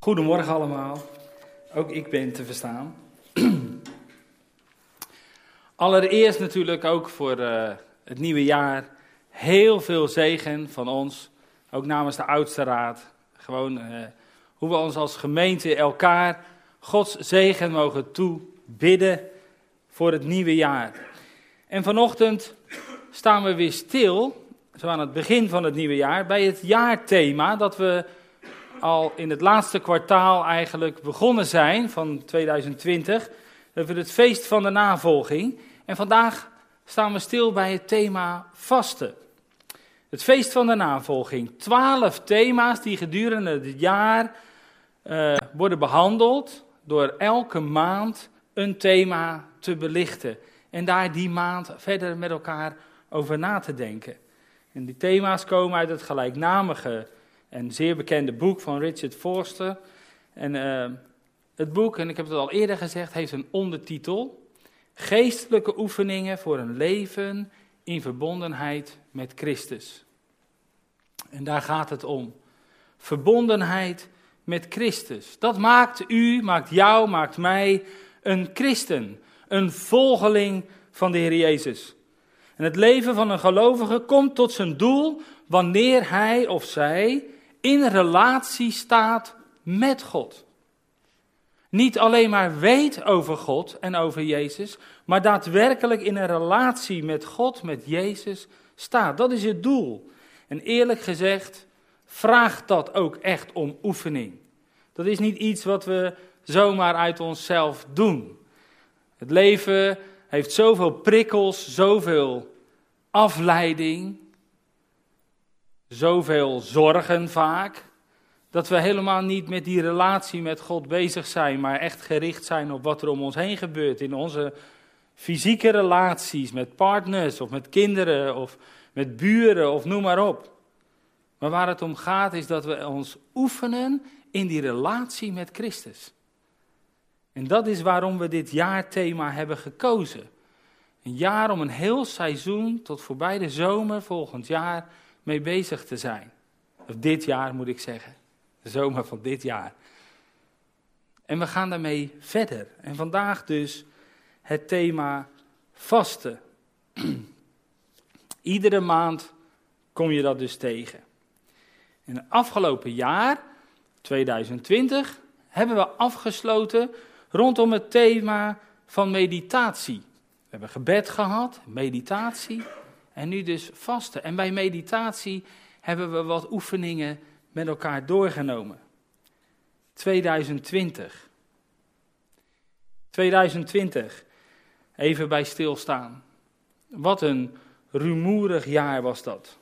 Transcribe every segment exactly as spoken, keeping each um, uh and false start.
Goedemorgen allemaal, ook ik ben te verstaan. Allereerst natuurlijk ook voor uh, het nieuwe jaar heel veel zegen van ons, ook namens de oudste raad. Gewoon uh, hoe we ons als gemeente elkaar Gods zegen mogen toebidden voor het nieuwe jaar. En vanochtend staan we weer stil, zo aan het begin van het nieuwe jaar, bij het jaarthema dat we al in het laatste kwartaal eigenlijk begonnen zijn van tweeduizend twintig. Dat we het feest van de navolging. En vandaag staan we stil bij het thema vasten. Het feest van de navolging. Twaalf thema's die gedurende het jaar uh, worden behandeld door elke maand een thema te belichten. En daar die maand verder met elkaar over na te denken. En die thema's komen uit het gelijknamige en zeer bekende boek van Richard Foster. En uh, het boek, en ik heb het al eerder gezegd, heeft een ondertitel: Geestelijke oefeningen voor een leven in verbondenheid met Christus. En daar gaat het om. Verbondenheid met Christus. Dat maakt u, maakt jou, maakt mij een christen. Een volgeling van de Heer Jezus. En het leven van een gelovige komt tot zijn doel wanneer hij of zij in relatie staat met God. Niet alleen maar weet over God en over Jezus, maar daadwerkelijk in een relatie met God, met Jezus staat. Dat is het doel. En eerlijk gezegd vraagt dat ook echt om oefening. Dat is niet iets wat we zomaar uit onszelf doen. Het leven heeft zoveel prikkels, zoveel afleiding, zoveel zorgen vaak, dat we helemaal niet met die relatie met God bezig zijn, maar echt gericht zijn op wat er om ons heen gebeurt in onze fysieke relaties met partners of met kinderen of met buren of noem maar op. Maar waar het om gaat is dat we ons oefenen in die relatie met Christus. En dat is waarom we dit jaarthema hebben gekozen. Een jaar om een heel seizoen tot voorbij de zomer volgend jaar mee bezig te zijn. Of dit jaar moet ik zeggen. De zomer van dit jaar. En we gaan daarmee verder. En vandaag dus het thema vasten. Iedere maand kom je dat dus tegen. In het afgelopen jaar, tweeduizend twintig, hebben we afgesloten rondom het thema van meditatie. We hebben gebed gehad, meditatie en nu dus vasten. En bij meditatie hebben we wat oefeningen met elkaar doorgenomen. tweeduizend twintig. tweeduizend twintig, even bij stilstaan. Wat een rumoerig jaar was dat.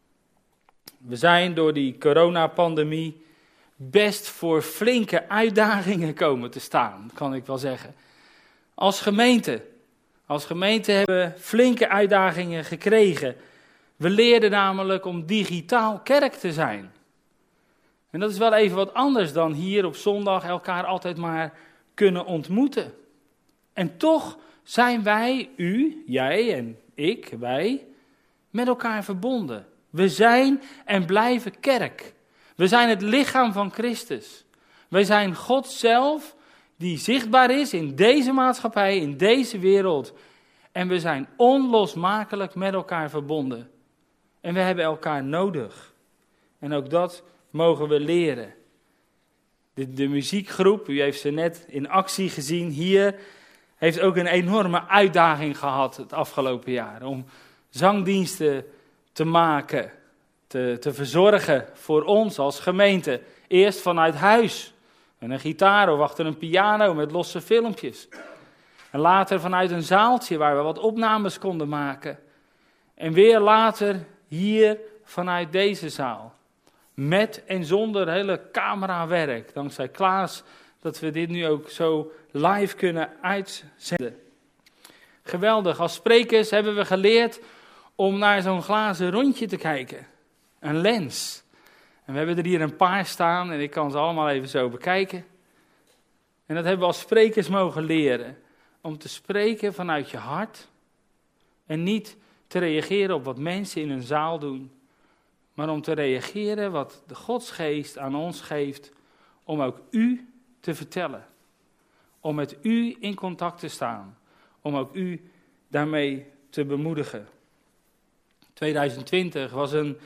We zijn door die coronapandemie best voor flinke uitdagingen komen te staan, kan ik wel zeggen. Als gemeente. Als gemeente hebben we flinke uitdagingen gekregen. We leerden namelijk om digitaal kerk te zijn. En dat is wel even wat anders dan hier op zondag elkaar altijd maar kunnen ontmoeten. En toch zijn wij, u, jij en ik, wij, met elkaar verbonden. We zijn en blijven kerk. We zijn het lichaam van Christus. Wij zijn God zelf die zichtbaar is in deze maatschappij, in deze wereld. En we zijn onlosmakelijk met elkaar verbonden. En we hebben elkaar nodig. En ook dat mogen we leren. De, de muziekgroep, u heeft ze net in actie gezien hier, heeft ook een enorme uitdaging gehad het afgelopen jaar. Om zangdiensten te maken, te, te verzorgen voor ons als gemeente. Eerst vanuit huis, met een gitaar of achter een piano met losse filmpjes. En later vanuit een zaaltje waar we wat opnames konden maken. En weer later hier vanuit deze zaal. Met en zonder hele camerawerk. Dankzij Klaas dat we dit nu ook zo live kunnen uitzenden. Geweldig. Als sprekers hebben we geleerd om naar zo'n glazen rondje te kijken. Een lens. En we hebben er hier een paar staan en ik kan ze allemaal even zo bekijken. En dat hebben we als sprekers mogen leren. Om te spreken vanuit je hart. En niet te reageren op wat mensen in een zaal doen. Maar om te reageren wat de Godsgeest aan ons geeft om ook u te vertellen. Om met u in contact te staan. Om ook u daarmee te bemoedigen. tweeduizend twintig was een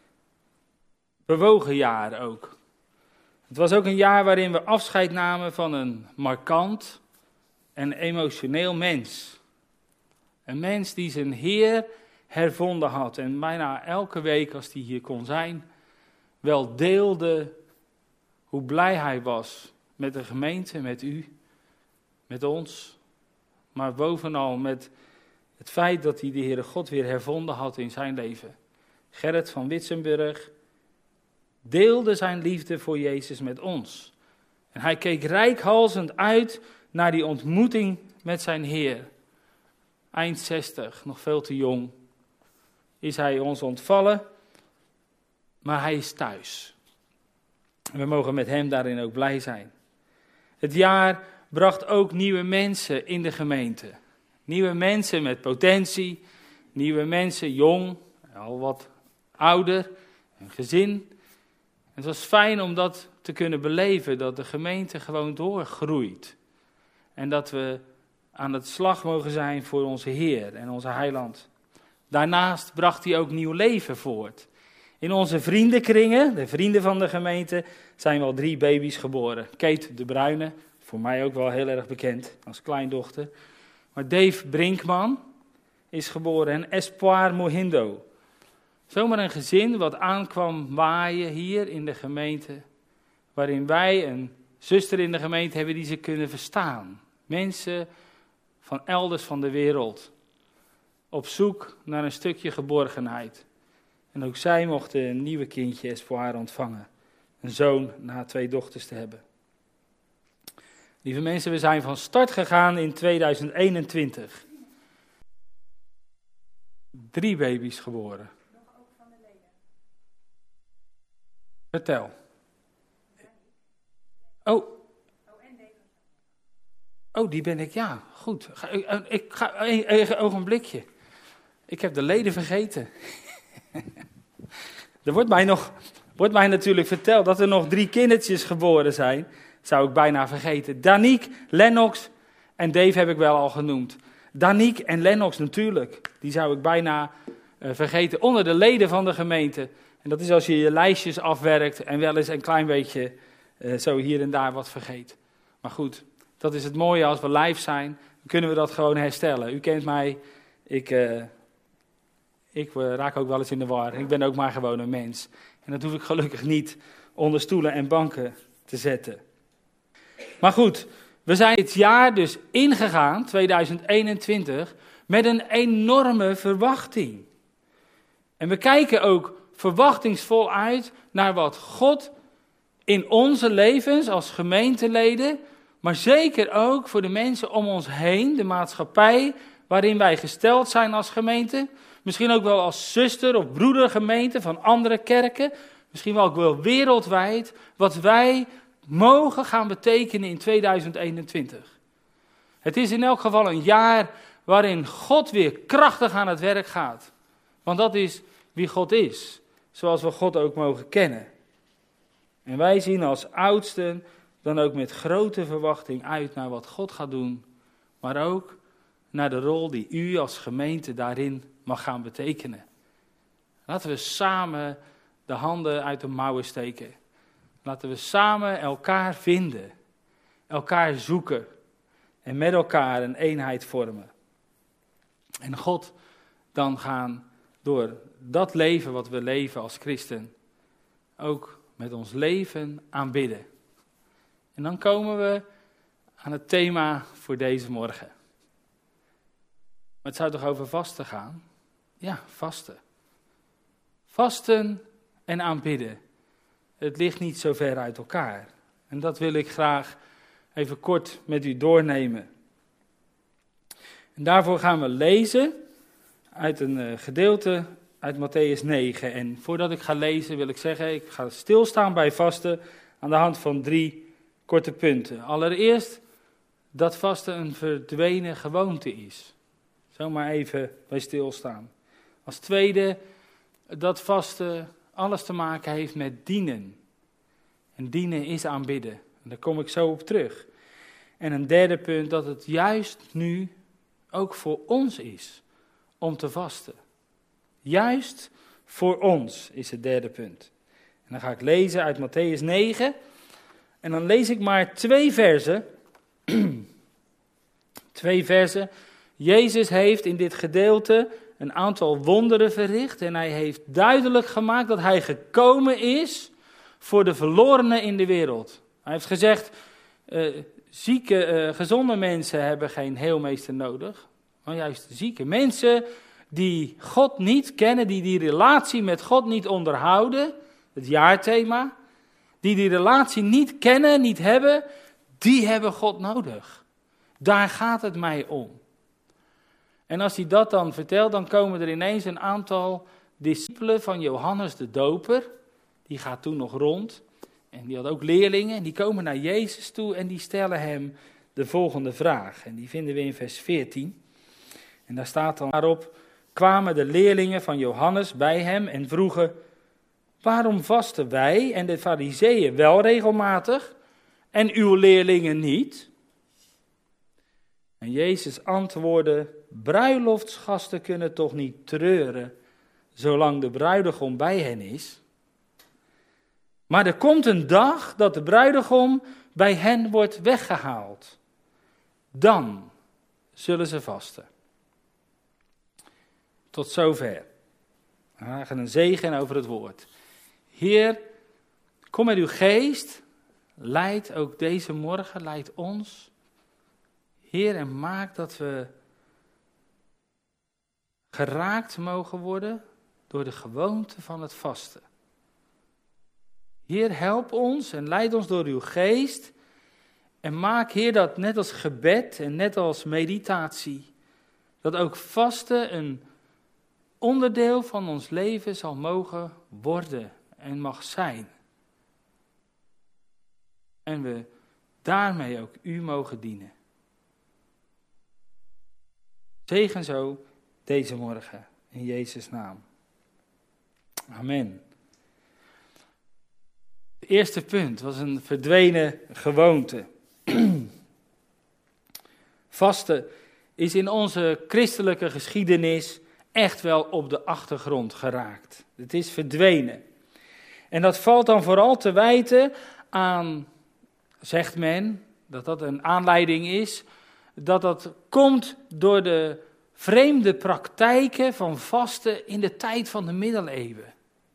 bewogen jaar ook. Het was ook een jaar waarin we afscheid namen van een markant en emotioneel mens. Een mens die zijn Heer hervonden had en bijna elke week als hij hier kon zijn, wel deelde hoe blij hij was met de gemeente, met u, met ons. Maar bovenal met het feit dat hij de Heere God weer hervonden had in zijn leven. Gerrit van Witsenburg deelde zijn liefde voor Jezus met ons. En hij keek reikhalzend uit naar die ontmoeting met zijn Heer. Eind zestig, nog veel te jong, is hij ons ontvallen, maar hij is thuis. En we mogen met hem daarin ook blij zijn. Het jaar bracht ook nieuwe mensen in de gemeente. Nieuwe mensen met potentie, nieuwe mensen jong, al wat ouder, een gezin. Het was fijn om dat te kunnen beleven, dat de gemeente gewoon doorgroeit. En dat we aan het slag mogen zijn voor onze Heer en onze Heiland. Daarnaast bracht hij ook nieuw leven voort. In onze vriendenkringen, de vrienden van de gemeente, zijn wel drie baby's geboren. Kate de Bruyne, voor mij ook wel heel erg bekend als kleindochter. Maar Dave Brinkman is geboren en Espoir Mohindo. Zomaar een gezin wat aankwam waaien hier in de gemeente, waarin wij een zuster in de gemeente hebben die ze kunnen verstaan. Mensen van elders van de wereld, op zoek naar een stukje geborgenheid. En ook zij mochten een nieuwe kindje Espoir ontvangen, een zoon na twee dochters te hebben. Lieve mensen, we zijn van start gegaan in tweeduizend eenentwintig. Drie baby's geboren. Vertel. Oh. Oh, die ben ik, ja, goed. Ik ga een ogenblikje. Ik heb de leden vergeten. Er wordt mij, nog, wordt mij natuurlijk verteld dat er nog drie kindertjes geboren zijn. Zou ik bijna vergeten. Danique, Lennox en Dave heb ik wel al genoemd. Danique en Lennox natuurlijk. Die zou ik bijna uh, vergeten onder de leden van de gemeente. En dat is als je je lijstjes afwerkt en wel eens een klein beetje uh, zo hier en daar wat vergeet. Maar goed, dat is het mooie als we live zijn. Dan kunnen we dat gewoon herstellen. U kent mij, ik, uh, ik uh, raak ook wel eens in de war. Ik ben ook maar gewoon een mens. En dat hoef ik gelukkig niet onder stoelen en banken te zetten. Maar goed, we zijn dit jaar dus ingegaan, tweeduizend eenentwintig, met een enorme verwachting. En we kijken ook verwachtingsvol uit naar wat God in onze levens als gemeenteleden, maar zeker ook voor de mensen om ons heen, de maatschappij waarin wij gesteld zijn als gemeente, misschien ook wel als zuster of broedergemeente van andere kerken, misschien wel ook wel wereldwijd, wat wij mogen gaan betekenen in tweeduizend eenentwintig. Het is in elk geval een jaar waarin God weer krachtig aan het werk gaat. Want dat is wie God is, zoals we God ook mogen kennen. En wij zien als oudsten dan ook met grote verwachting uit naar wat God gaat doen, maar ook naar de rol die u als gemeente daarin mag gaan betekenen. Laten we samen de handen uit de mouwen steken. Laten we samen elkaar vinden, elkaar zoeken en met elkaar een eenheid vormen. En God dan gaan door dat leven wat we leven als christen, ook met ons leven aanbidden. En dan komen we aan het thema voor deze morgen. Maar het zou toch over vasten gaan? Ja, vasten. Vasten en aanbidden. Het ligt niet zo ver uit elkaar. En dat wil ik graag even kort met u doornemen. En daarvoor gaan we lezen uit een uh, gedeelte uit Mattheüs negen. En voordat ik ga lezen wil ik zeggen, ik ga stilstaan bij vasten aan de hand van drie korte punten. Allereerst dat vasten een verdwenen gewoonte is. Zomaar even bij stilstaan. Als tweede dat vasten alles te maken heeft met dienen. En dienen is aanbidden. En daar kom ik zo op terug. En een derde punt, dat het juist nu ook voor ons is om te vasten. Juist voor ons is het derde punt. En dan ga ik lezen uit Mattheüs negen. En dan lees ik maar twee versen. twee versen. Jezus heeft in dit gedeelte een aantal wonderen verricht. En hij heeft duidelijk gemaakt dat hij gekomen is voor de verlorenen in de wereld. Hij heeft gezegd, uh, zieke, uh, gezonde mensen hebben geen heelmeester nodig. Maar juist zieke mensen die God niet kennen, die die relatie met God niet onderhouden, het jaarthema, die die relatie niet kennen, niet hebben, die hebben God nodig. Daar gaat het mij om. En als hij dat dan vertelt, dan komen er ineens een aantal discipelen van Johannes de Doper, die gaat toen nog rond, en die had ook leerlingen, en die komen naar Jezus toe en die stellen hem de volgende vraag. En die vinden we in vers veertien. En daar staat dan daarop, kwamen de leerlingen van Johannes bij hem en vroegen, waarom vasten wij en de Farizeeën wel regelmatig en uw leerlingen niet? En Jezus antwoordde, bruiloftsgasten kunnen toch niet treuren, zolang de bruidegom bij hen is? Maar er komt een dag dat de bruidegom bij hen wordt weggehaald. Dan zullen ze vasten. Tot zover. We vragen een zegen over het woord. Heer, kom met uw geest, leid ook deze morgen, leid ons. Heer, en maak dat we geraakt mogen worden door de gewoonte van het vasten. Heer, help ons en leid ons door uw geest. En maak, Heer, dat net als gebed en net als meditatie, dat ook vasten een onderdeel van ons leven zal mogen worden en mag zijn. En we daarmee ook u mogen dienen. Zegen zo deze morgen in Jezus' naam. Amen. Het eerste punt was een verdwenen gewoonte. Vasten is in onze christelijke geschiedenis echt wel op de achtergrond geraakt. Het is verdwenen. En dat valt dan vooral te wijten aan, zegt men, dat dat een aanleiding is, dat dat komt door de vreemde praktijken van vasten in de tijd van de middeleeuwen.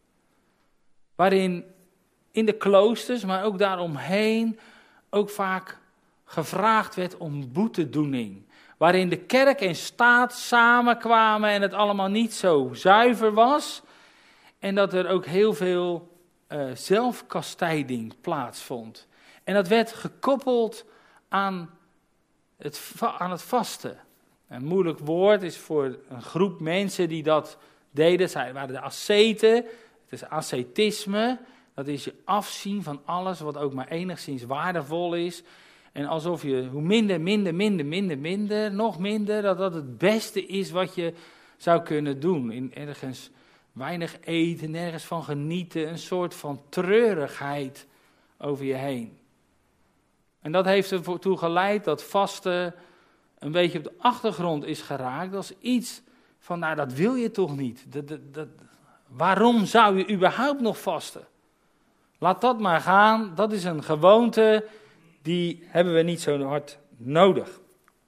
Waarin in de kloosters, maar ook daaromheen, ook vaak gevraagd werd om boetedoening. Waarin de kerk en staat samenkwamen en het allemaal niet zo zuiver was. En dat er ook heel veel uh, zelfkastijding plaatsvond. En dat werd gekoppeld aan het, aan het vasten. Een moeilijk woord is voor een groep mensen die dat deden. Zij waren de asceten. Het is ascetisme. Dat is je afzien van alles wat ook maar enigszins waardevol is. En alsof je hoe minder, minder, minder, minder, minder, nog minder, dat dat het beste is wat je zou kunnen doen. In ergens weinig eten, nergens van genieten, een soort van treurigheid over je heen. En dat heeft ertoe geleid dat vasten een beetje op de achtergrond is geraakt als iets van, nou dat wil je toch niet. Dat, dat, dat, waarom zou je überhaupt nog vasten? Laat dat maar gaan, dat is een gewoonte, die hebben we niet zo hard nodig.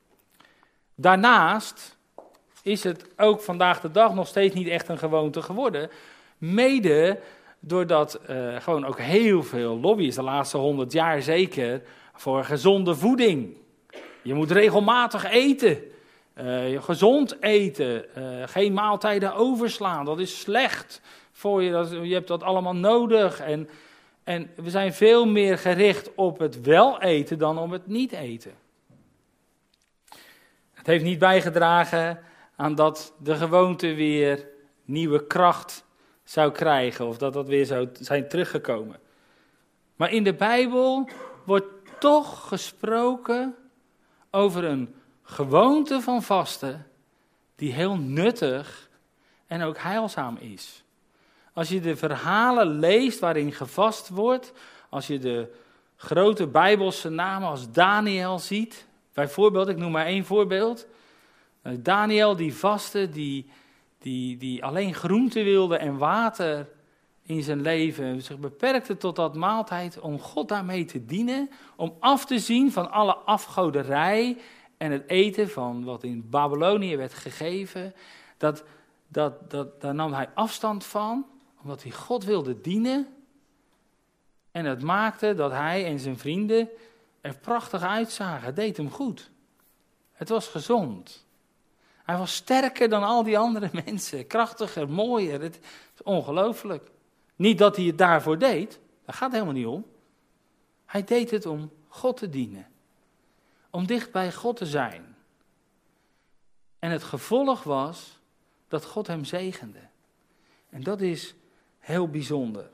Daarnaast is het ook vandaag de dag nog steeds niet echt een gewoonte geworden. Mede doordat uh, gewoon ook heel veel lobby is, de laatste honderd jaar zeker, voor gezonde voeding. Je moet regelmatig eten, uh, gezond eten, uh, geen maaltijden overslaan, dat is slecht voor je, dat, je hebt dat allemaal nodig. En, en we zijn veel meer gericht op het wel eten dan op het niet eten. Het heeft niet bijgedragen aan dat de gewoonte weer nieuwe kracht zou krijgen of dat dat weer zou zijn teruggekomen. Maar in de Bijbel wordt toch gesproken over een gewoonte van vasten die heel nuttig en ook heilzaam is. Als je de verhalen leest waarin gevast wordt, als je de grote Bijbelse namen als Daniel ziet, bijvoorbeeld, ik noem maar één voorbeeld. Daniel die vastte, die, die, die alleen groente wilde en water in zijn leven, zich beperkte tot dat maaltijd om God daarmee te dienen, om af te zien van alle afgoderij en het eten van wat in Babylonië werd gegeven. Dat, dat, dat, daar nam hij afstand van, omdat hij God wilde dienen. En het maakte dat hij en zijn vrienden er prachtig uitzagen. Het deed hem goed. Het was gezond. Hij was sterker dan al die andere mensen. Krachtiger, mooier. Het is ongelooflijk. Niet dat hij het daarvoor deed. Daar gaat het helemaal niet om. Hij deed het om God te dienen. Om dicht bij God te zijn. En het gevolg was dat God hem zegende. En dat is heel bijzonder.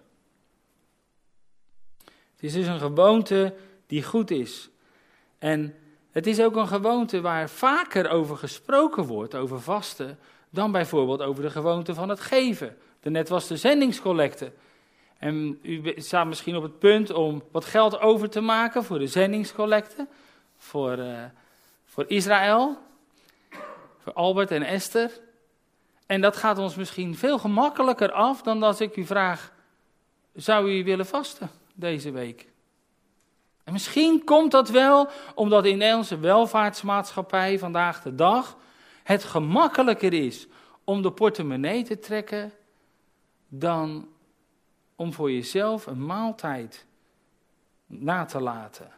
Het is dus een gewoonte die goed is. En het is ook een gewoonte waar vaker over gesproken wordt, over vasten, dan bijvoorbeeld over de gewoonte van het geven. Daarnet was de zendingscollecte. En u staat misschien op het punt om wat geld over te maken voor de zendingscollecte, voor, uh, voor Israël, voor Albert en Esther. En dat gaat ons misschien veel gemakkelijker af dan als ik u vraag, zou u willen vasten deze week? En misschien komt dat wel omdat in onze welvaartsmaatschappij vandaag de dag het gemakkelijker is om de portemonnee te trekken dan om voor jezelf een maaltijd na te laten.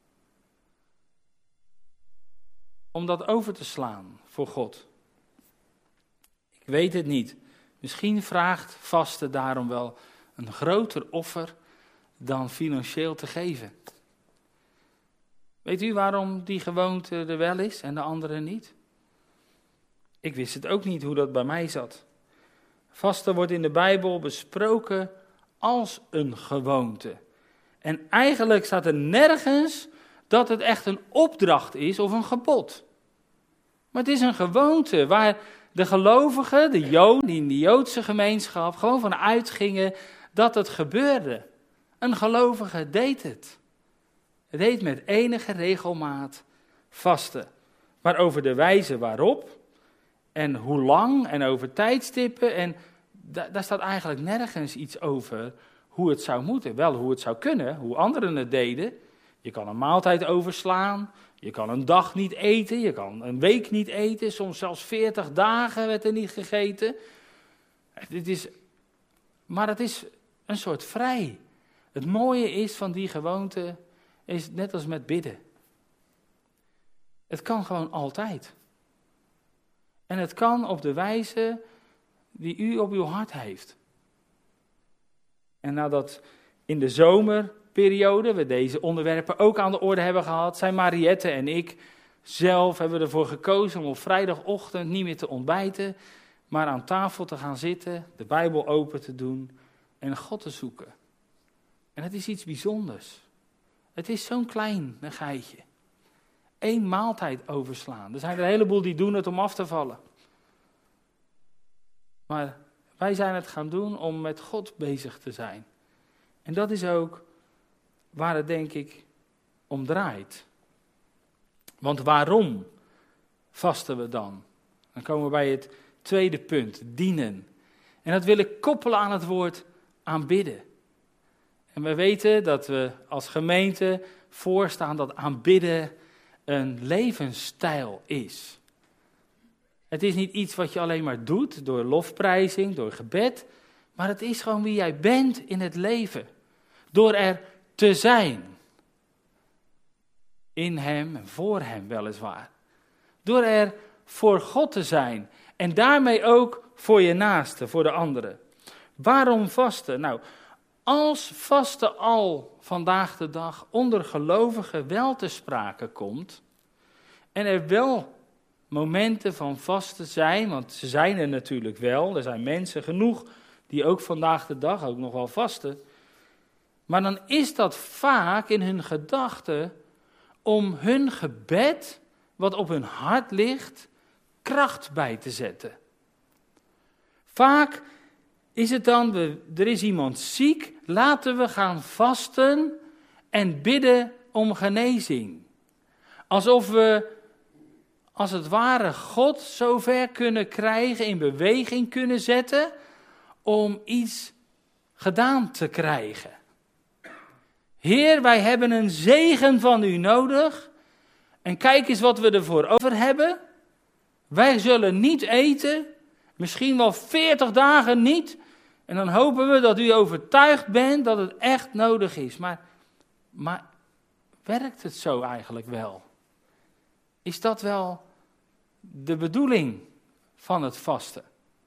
Om dat over te slaan voor God. Ik weet het niet. Misschien vraagt vasten daarom wel een groter offer dan financieel te geven. Weet u waarom die gewoonte er wel is en de andere niet? Ik wist het ook niet hoe dat bij mij zat. Vasten wordt in de Bijbel besproken als een gewoonte. En eigenlijk staat er nergens dat het echt een opdracht is of een gebod. Maar het is een gewoonte waar de gelovigen, de Joden, die in de Joodse gemeenschap gewoon van uitgingen dat het gebeurde. Een gelovige deed het. Het deed met enige regelmaat vasten. Maar over de wijze waarop en hoe lang en over tijdstippen. En da- daar staat eigenlijk nergens iets over hoe het zou moeten. Wel hoe het zou kunnen, hoe anderen het deden. Je kan een maaltijd overslaan. Je kan een dag niet eten. Je kan een week niet eten. Soms zelfs veertig dagen werd er niet gegeten. Dit is, maar het is een soort vrij. Het mooie is van die gewoonte is net als met bidden. Het kan gewoon altijd. En het kan op de wijze die u op uw hart heeft. En nadat in de zomerperiode we deze onderwerpen ook aan de orde hebben gehad, zijn Mariette en ik zelf hebben ervoor gekozen om op vrijdagochtend niet meer te ontbijten, maar aan tafel te gaan zitten, de Bijbel open te doen en God te zoeken. En het is iets bijzonders. Het is zo'n kleinigheidje. Eén maaltijd overslaan. Er zijn er een heleboel die doen het om af te vallen. Maar wij zijn het gaan doen om met God bezig te zijn. En dat is ook waar het denk ik om draait. Want waarom vasten we dan? Dan komen we bij het tweede punt, dienen. En dat wil ik koppelen aan het woord aanbidden. En we weten dat we als gemeente voorstaan dat aanbidden een levensstijl is. Het is niet iets wat je alleen maar doet door lofprijzing, door gebed, maar het is gewoon wie jij bent in het leven. Door er te zijn. In hem en voor hem weliswaar. Door er voor God te zijn en daarmee ook voor je naaste, voor de anderen. Waarom vasten? Nou, als vasten al vandaag de dag onder gelovigen wel te sprake komt en er wel momenten van vasten zijn, want ze zijn er natuurlijk wel, er zijn mensen genoeg die ook vandaag de dag ook nog wel vasten, maar dan is dat vaak in hun gedachten om hun gebed, wat op hun hart ligt, kracht bij te zetten. Vaak is het dan, we, er is iemand ziek, laten we gaan vasten en bidden om genezing. Alsof we, als het ware, God zover kunnen krijgen, in beweging kunnen zetten, om iets gedaan te krijgen. Heer, wij hebben een zegen van u nodig. En kijk eens wat we ervoor over hebben. Wij zullen niet eten, misschien wel veertig dagen niet. En dan hopen we dat u overtuigd bent dat het echt nodig is. Maar, maar werkt het zo eigenlijk wel? Is dat wel de bedoeling van het vasten?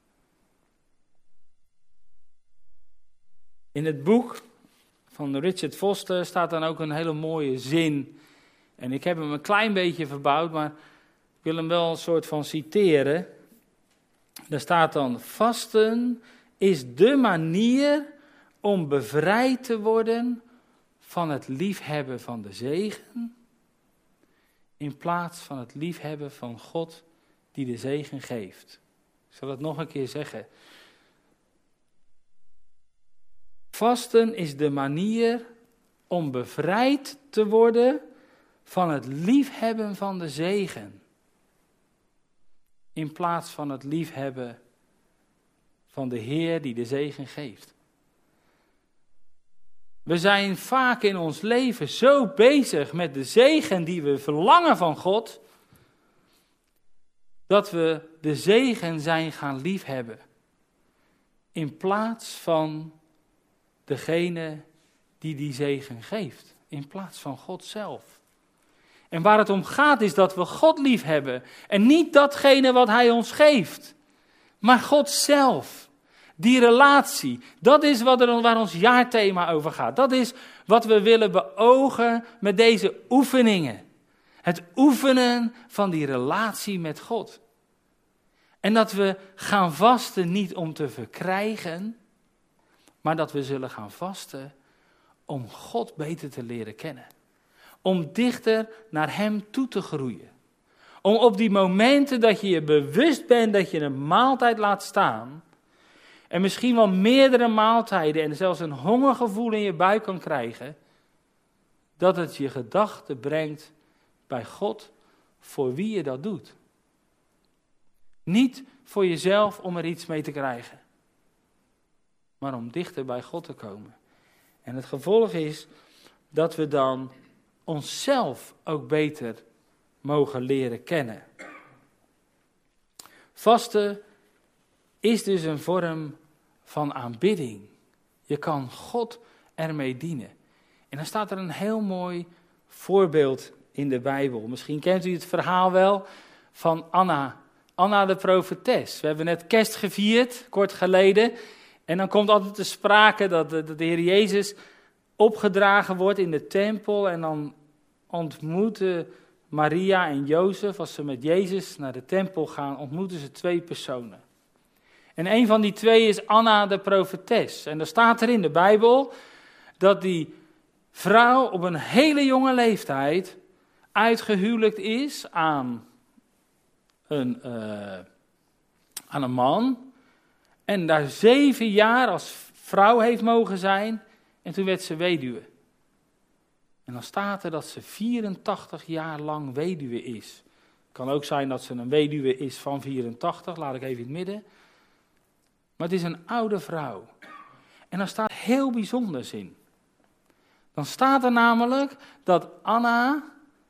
In het boek van Richard Foster staat dan ook een hele mooie zin. En ik heb hem een klein beetje verbouwd, maar ik wil hem wel een soort van citeren. Daar staat dan: vasten is de manier om bevrijd te worden van het liefhebben van de zegen, in plaats van het liefhebben van God die de zegen geeft. Ik zal het nog een keer zeggen. Vasten is de manier om bevrijd te worden van het liefhebben van de zegen, in plaats van het liefhebben van de Heer die de zegen geeft. We zijn vaak in ons leven zo bezig met de zegen die we verlangen van God, dat we de zegen zijn gaan liefhebben, in plaats van degene die die zegen geeft, in plaats van God zelf. En waar het om gaat is dat we God liefhebben en niet datgene wat Hij ons geeft, maar God zelf. Die relatie, dat is wat er, waar ons jaarthema over gaat. Dat is wat we willen beogen met deze oefeningen. Het oefenen van die relatie met God. En dat we gaan vasten niet om te verkrijgen, maar dat we zullen gaan vasten om God beter te leren kennen. Om dichter naar Hem toe te groeien. Om op die momenten dat je je bewust bent dat je een maaltijd laat staan, en misschien wel meerdere maaltijden en zelfs een hongergevoel in je buik kan krijgen, dat het je gedachten brengt bij God voor wie je dat doet. Niet voor jezelf om er iets mee te krijgen, maar om dichter bij God te komen. En het gevolg is dat we dan onszelf ook beter mogen leren kennen. Vasten is dus een vorm van aanbidding. Je kan God ermee dienen. En dan staat er een heel mooi voorbeeld in de Bijbel. Misschien kent u het verhaal wel van Anna. Anna de profetes. We hebben net kerst gevierd, kort geleden. En dan komt altijd te sprake dat de, dat de Heer Jezus opgedragen wordt in de tempel. En dan ontmoeten Maria en Jozef, als ze met Jezus naar de tempel gaan, ontmoeten ze twee personen. En een van die twee is Anna de profetes. En er staat er in de Bijbel dat die vrouw op een hele jonge leeftijd uitgehuwelijkt is aan een, uh, aan een man. En daar zeven jaar als vrouw heeft mogen zijn. En toen werd ze weduwe. En dan staat er dat ze vierentachtig jaar lang weduwe is. Het kan ook zijn dat ze een weduwe is van vierentachtig, laat ik even in het midden. Maar het is een oude vrouw. En daar staat heel bijzonders in. Dan staat er namelijk dat Anna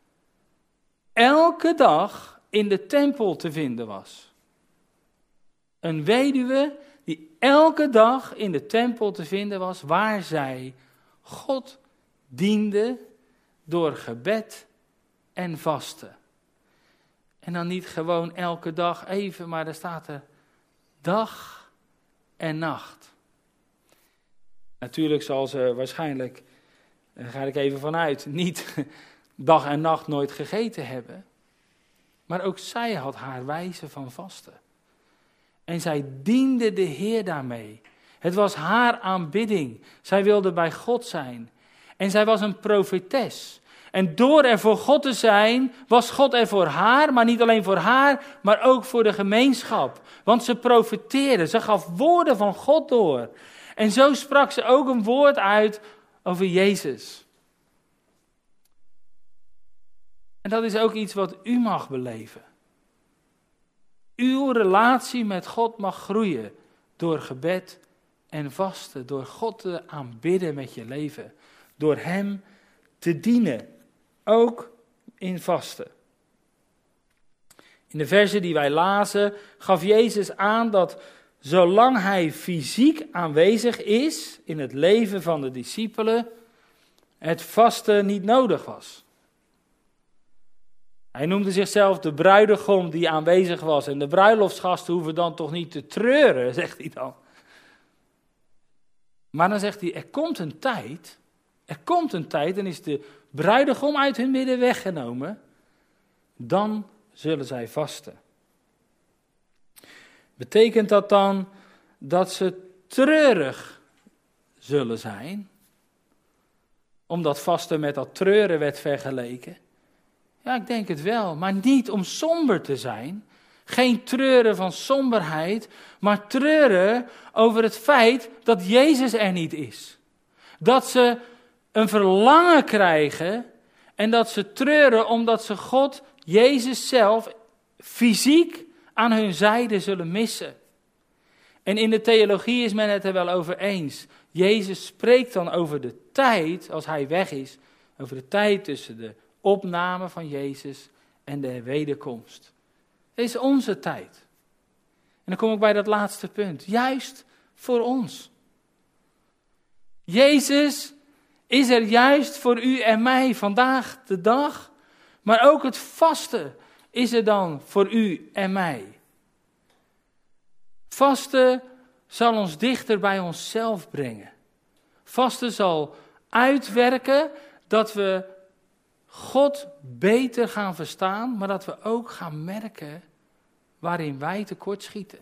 elke dag in de tempel te vinden was. Een weduwe die elke dag in de tempel te vinden was, waar zij God diende door gebed en vasten. En dan niet gewoon elke dag even, maar er staat er dag en nacht. Natuurlijk zal ze waarschijnlijk, daar ga ik even vanuit, niet dag en nacht nooit gegeten hebben. Maar ook zij had haar wijze van vasten. En zij diende de Heer daarmee. Het was haar aanbidding. Zij wilde bij God zijn. En zij was een profetes. En door er voor God te zijn, was God er voor haar, maar niet alleen voor haar, maar ook voor de gemeenschap. Want ze profeteerde, ze gaf woorden van God door. En zo sprak ze ook een woord uit over Jezus. En dat is ook iets wat u mag beleven. Uw relatie met God mag groeien door gebed en vasten, door God te aanbidden met je leven, door Hem te dienen, ook in vasten. In de versen die wij lazen gaf Jezus aan dat zolang Hij fysiek aanwezig is in het leven van de discipelen, het vasten niet nodig was. Hij noemde zichzelf de bruidegom die aanwezig was en de bruiloftsgasten hoeven dan toch niet te treuren, zegt hij dan. Maar dan zegt hij, er komt een tijd, er komt een tijd en is de bruidegom uit hun midden weggenomen, dan zullen zij vasten. Betekent dat dan dat ze treurig zullen zijn? Omdat vasten met dat treuren werd vergeleken? Ja, ik denk het wel, maar niet om somber te zijn. Geen treuren van somberheid, maar treuren over het feit dat Jezus er niet is. Dat ze een verlangen krijgen en dat ze treuren omdat ze God, Jezus zelf, fysiek aan hun zijde zullen missen. En in de theologie is men het er wel over eens. Jezus spreekt dan over de tijd, als hij weg is, over de tijd tussen de opname van Jezus en de wederkomst. Het is onze tijd. En dan kom ik bij dat laatste punt. Juist voor ons. Jezus is er juist voor u en mij vandaag de dag. Maar ook het vasten is er dan voor u en mij. Vasten zal ons dichter bij onszelf brengen. Vasten zal uitwerken dat we God beter gaan verstaan, maar dat we ook gaan merken waarin wij tekortschieten.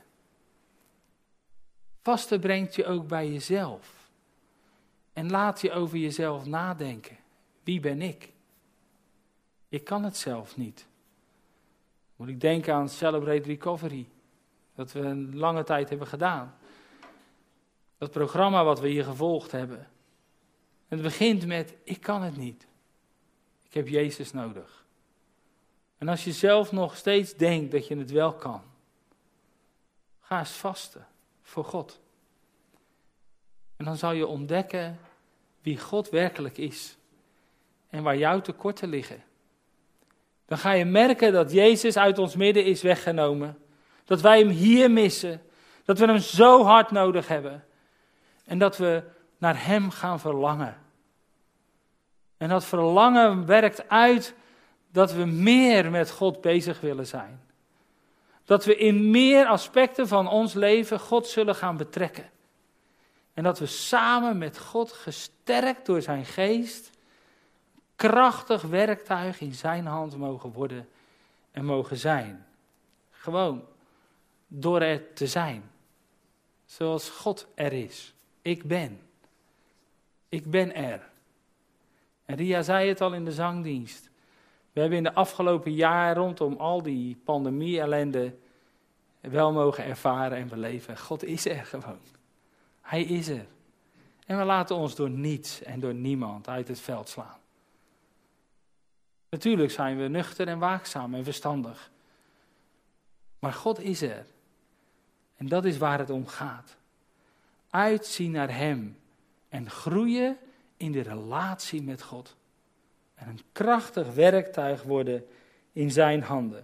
Vasten brengt je ook bij jezelf. En laat je over jezelf nadenken. Wie ben ik? Ik kan het zelf niet. Moet ik denken aan Celebrate Recovery. Dat we een lange tijd hebben gedaan. Dat programma wat we hier gevolgd hebben. Het begint met, ik kan het niet. Ik heb Jezus nodig. En als je zelf nog steeds denkt dat je het wel kan, ga eens vasten voor God. En dan zal je ontdekken wie God werkelijk is en waar jouw tekorten liggen. Dan ga je merken dat Jezus uit ons midden is weggenomen, dat wij hem hier missen, dat we hem zo hard nodig hebben en dat we naar hem gaan verlangen. En dat verlangen werkt uit dat we meer met God bezig willen zijn. Dat we in meer aspecten van ons leven God zullen gaan betrekken. En dat we samen met God, gesterkt door zijn geest, krachtig werktuig in zijn hand mogen worden en mogen zijn. Gewoon door er te zijn. Zoals God er is. Ik ben. Ik ben er. En Ria zei het al in de zangdienst. We hebben in de afgelopen jaren rondom al die pandemie-ellende wel mogen ervaren en beleven. God is er gewoon. Hij is er. En we laten ons door niets en door niemand uit het veld slaan. Natuurlijk zijn we nuchter en waakzaam en verstandig. Maar God is er. En dat is waar het om gaat. Uitzien naar hem en groeien in de relatie met God. En een krachtig werktuig worden in zijn handen.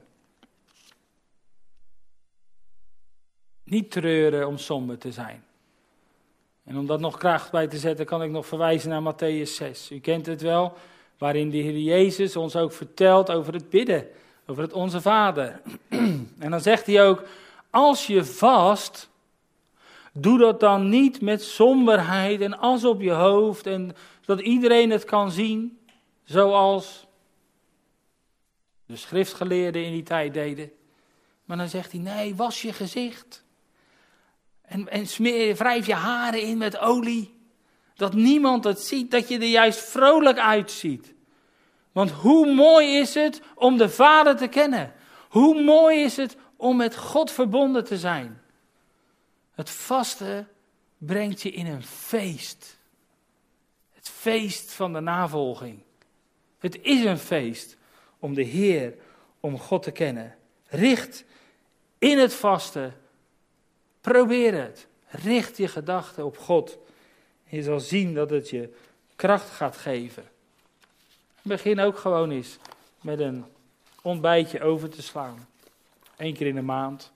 Niet treuren om somber te zijn. En om dat nog kracht bij te zetten, kan ik nog verwijzen naar Mattheüs zes. U kent het wel, waarin de Heer Jezus ons ook vertelt over het bidden. Over het Onze Vader. En dan zegt hij ook, als je vast, doe dat dan niet met somberheid en as op je hoofd. En dat iedereen het kan zien, zoals de schriftgeleerden in die tijd deden. Maar dan zegt hij, nee, was je gezicht. En, en smeer, wrijf je haren in met olie. Dat niemand het ziet, dat je er juist vrolijk uitziet. Want hoe mooi is het om de Vader te kennen? Hoe mooi is het om met God verbonden te zijn? Het vasten brengt je in een feest. Het feest van de navolging. Het is een feest om de Heer, om God te kennen. Richt in het vasten, probeer het. Richt je gedachten op God. En je zal zien dat het je kracht gaat geven. Begin ook gewoon eens met een ontbijtje over te slaan. Eén keer in de maand.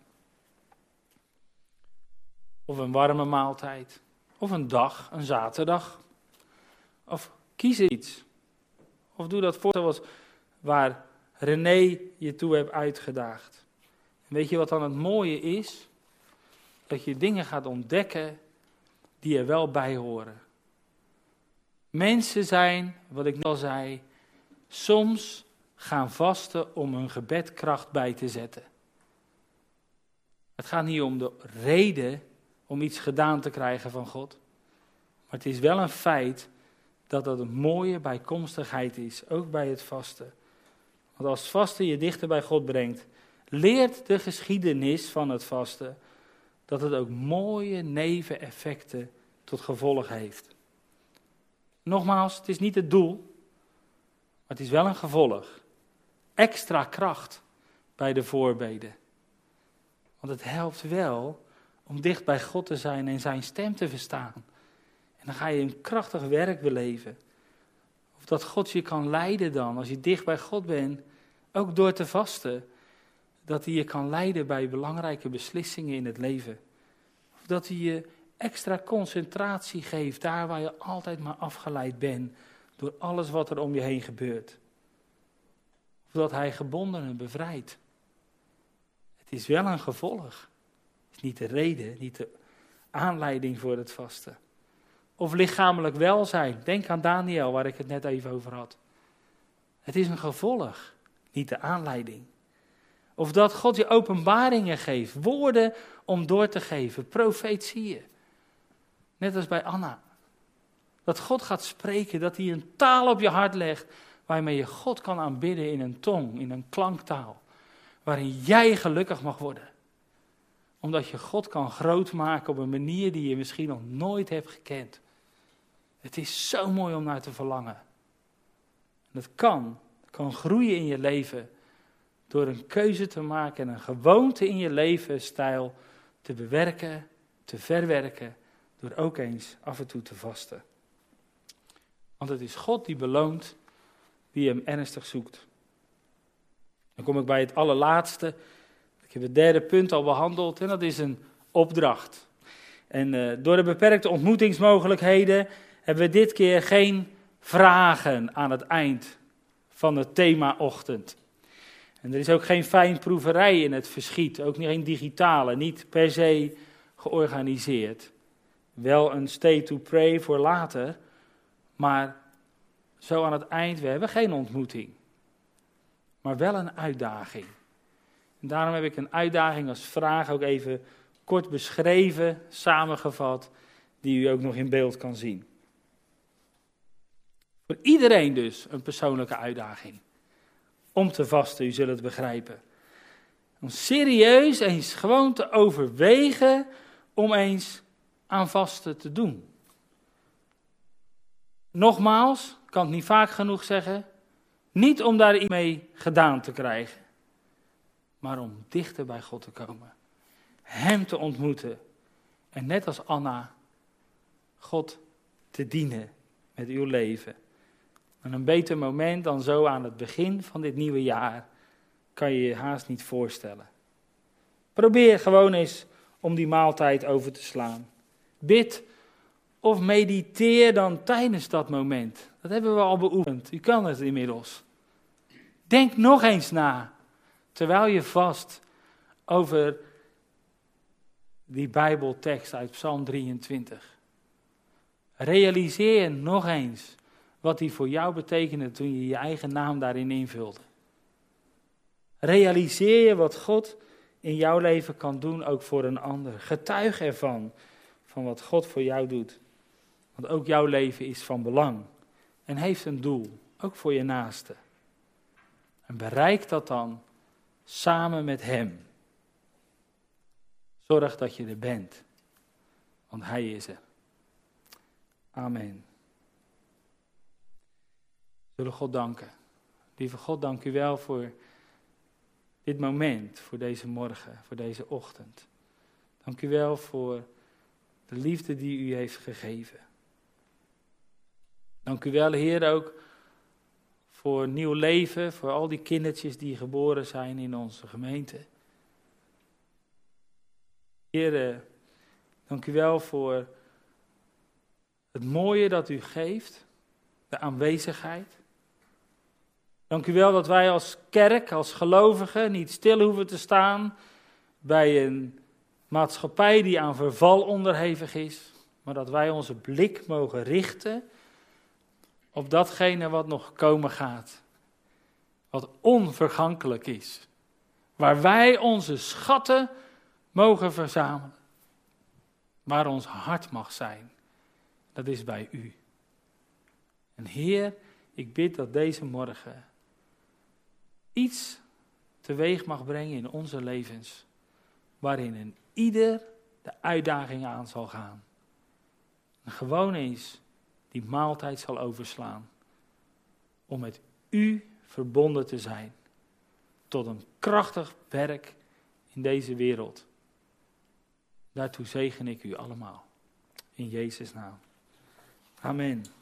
Of een warme maaltijd. Of een dag, een zaterdag. Of kies iets. Of doe dat voor zoals waar René je toe hebt uitgedaagd. En weet je wat dan het mooie is? Dat je dingen gaat ontdekken die er wel bij horen. Mensen zijn, wat ik net al zei, soms gaan vasten om hun gebed kracht bij te zetten. Het gaat niet om de reden om iets gedaan te krijgen van God. Maar het is wel een feit dat dat een mooie bijkomstigheid is, ook bij het vasten. Want als vasten je dichter bij God brengt, leert de geschiedenis van het vasten dat het ook mooie neveneffecten tot gevolg heeft. Nogmaals, het is niet het doel, maar het is wel een gevolg. Extra kracht bij de voorbeden. Want het helpt wel om dicht bij God te zijn en zijn stem te verstaan. En dan ga je een krachtig werk beleven. Of dat God je kan leiden dan, als je dicht bij God bent, ook door te vasten. Dat hij je kan leiden bij belangrijke beslissingen in het leven. Of dat hij je extra concentratie geeft, daar waar je altijd maar afgeleid bent door alles wat er om je heen gebeurt. Of dat hij gebondenen bevrijdt. Het is wel een gevolg. Het is niet de reden, niet de aanleiding voor het vasten. Of lichamelijk welzijn. Denk aan Daniel, waar ik het net even over had. Het is een gevolg, niet de aanleiding. Of dat God je openbaringen geeft, woorden om door te geven, profetieën. Net als bij Anna. Dat God gaat spreken, dat hij een taal op je hart legt, waarmee je God kan aanbidden in een tong, in een klanktaal. Waarin jij gelukkig mag worden. Omdat je God kan grootmaken op een manier die je misschien nog nooit hebt gekend. Het is zo mooi om naar te verlangen. En het kan, het kan groeien in je leven door een keuze te maken en een gewoonte in je levensstijl te bewerken, te verwerken, door ook eens af en toe te vasten. Want het is God die beloont wie hem ernstig zoekt. Dan kom ik bij het allerlaatste. Ik heb het derde punt al behandeld en dat is een opdracht. En uh, door de beperkte ontmoetingsmogelijkheden hebben we dit keer geen vragen aan het eind van het themaochtend. En er is ook geen fijnproeverij in het verschiet, ook niet geen digitale, niet per se georganiseerd. Wel een stay to pray voor later, maar zo aan het eind, we hebben geen ontmoeting. Maar wel een uitdaging. En daarom heb ik een uitdaging als vraag ook even kort beschreven, samengevat, die u ook nog in beeld kan zien. Voor iedereen dus een persoonlijke uitdaging. Om te vasten, u zult het begrijpen. Om serieus eens gewoon te overwegen om eens aan vasten te doen. Nogmaals, ik kan het niet vaak genoeg zeggen, niet om daar iets mee gedaan te krijgen, maar om dichter bij God te komen. Hem te ontmoeten en net als Anna, God te dienen met uw leven. En een beter moment dan zo aan het begin van dit nieuwe jaar kan je je haast niet voorstellen. Probeer gewoon eens om die maaltijd over te slaan. Bid of mediteer dan tijdens dat moment. Dat hebben we al beoefend. U kan het inmiddels. Denk nog eens na, terwijl je vast, over die Bijbeltekst uit Psalm drieëntwintig. Realiseer nog eens wat die voor jou betekende toen je je eigen naam daarin invulde. Realiseer je wat God in jouw leven kan doen, ook voor een ander. Getuig ervan, van wat God voor jou doet. Want ook jouw leven is van belang en heeft een doel, ook voor je naaste. En bereik dat dan samen met hem. Zorg dat je er bent, want hij is er. Amen. We zullen God danken. Lieve God, dank u wel voor dit moment, voor deze morgen, voor deze ochtend. Dank u wel voor de liefde die u heeft gegeven. Dank u wel, Heer, ook voor nieuw leven, voor al die kindertjes die geboren zijn in onze gemeente. Heer, dank u wel voor het mooie dat u geeft, de aanwezigheid. Dank u wel dat wij als kerk, als gelovigen, niet stil hoeven te staan bij een maatschappij die aan verval onderhevig is, maar dat wij onze blik mogen richten op datgene wat nog komen gaat, wat onvergankelijk is, waar wij onze schatten mogen verzamelen, waar ons hart mag zijn, dat is bij u. En Heer, ik bid dat deze morgen iets teweeg mag brengen in onze levens, waarin een ieder de uitdaging aan zal gaan. En gewoon eens die maaltijd zal overslaan, om met u verbonden te zijn, tot een krachtig werk in deze wereld. Daartoe zegen ik u allemaal. In Jezus' naam. Amen.